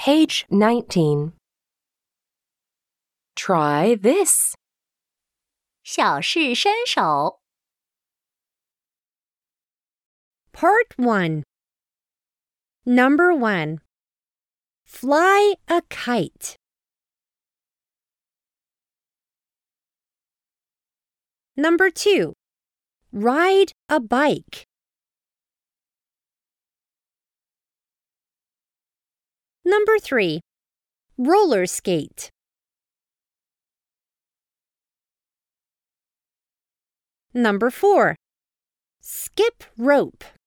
Page 19. Try this. 小试身手 Part 1. Number 1. Fly a kite. Number 2. Ride a bike. Number 3. Roller skate. Number 4. Skip rope.